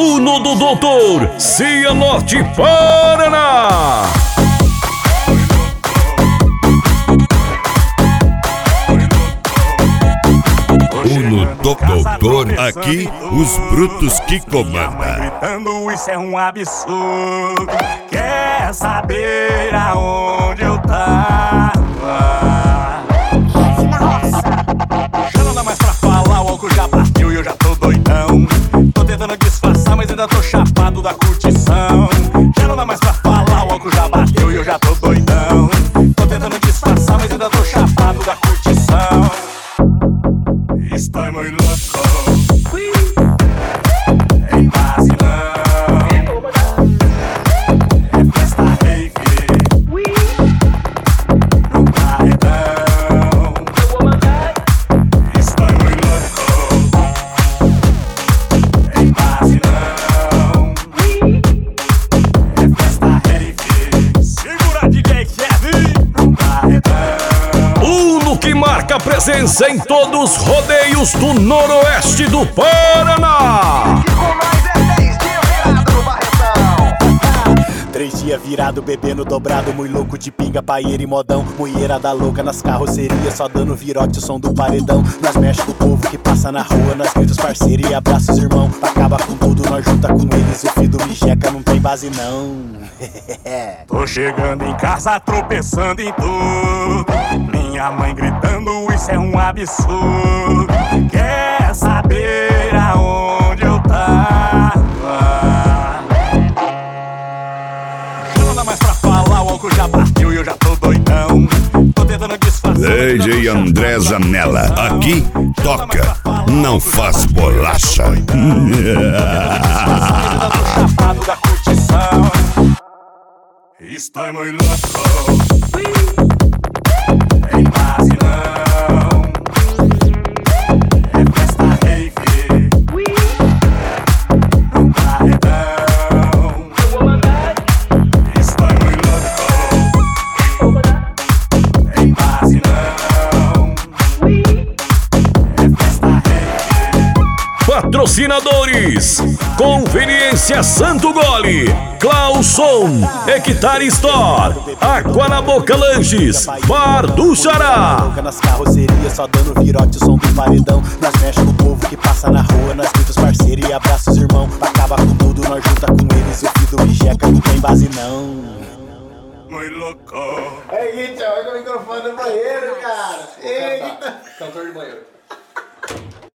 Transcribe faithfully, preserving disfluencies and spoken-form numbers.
Uno do doutor Cianorte, Paraná. Uno do doutor, aqui os brutos que comandam. Gritando, isso é um absurdo. Quer saber aonde eu tava? Já não dá mais pra falar, o álcool já bateu e eu já tô doidão. Tô tentando disfarçar, mas ainda tô chapado da curtição. Já não dá mais pra falar, o álcool já bateu e eu já tô doidão. Tô tentando disfarçar, mas ainda tô chapado da curtição. Estou muito louco. Em vacilão. É festa rave. No paredão. Estou muito louco. Em vacilão. É festa rave. Segura D J Kevin. No paredão. Uno que marca presença em todos os rodeios do noroeste do Paraná. Com nós é dez dias virado no barretão. Três dias virado, bebendo dobrado, muito louco de pinga, paieira e modão. Mulherada louca nas carrocerias, só dando virote, o som do paredão. Nós mexe com o povo que passa na rua, nós gritos parceiro e abraços irmão. Acaba com tudo, nós junta com eles, o filho do Mijeca não tem base não. Tô chegando em casa tropeçando em tudo. Minha mãe gritando, isso é um absurdo. Quer saber aonde eu tava? Já não dá mais pra falar, o álcool já bateu e eu já tô doidão. Tô tentando disfarçar. D J André Zanella, aqui toca, não faz bolacha. Chapado da curtição. Estou muito louco. Em vacilão. É festa rave. No paredão. Estou muito louco. Em vacilão. É festa rave. Patrocinadores: Conveniência Santo Gole, Clauson, Hectare Store, Água na Boca Lanches, Bar do Xará. Louca nas carrocerias, só dando virote, o som do paredão. Nós mexe com o povo que passa na rua, nós gritos parceiro e abraços irmão. Acaba com tudo, nós junta com eles, o filho do Mijeca não tem base não. Muito louco. Eita, olha o microfone no banheiro, cara. Eita. Cantor de banheiro.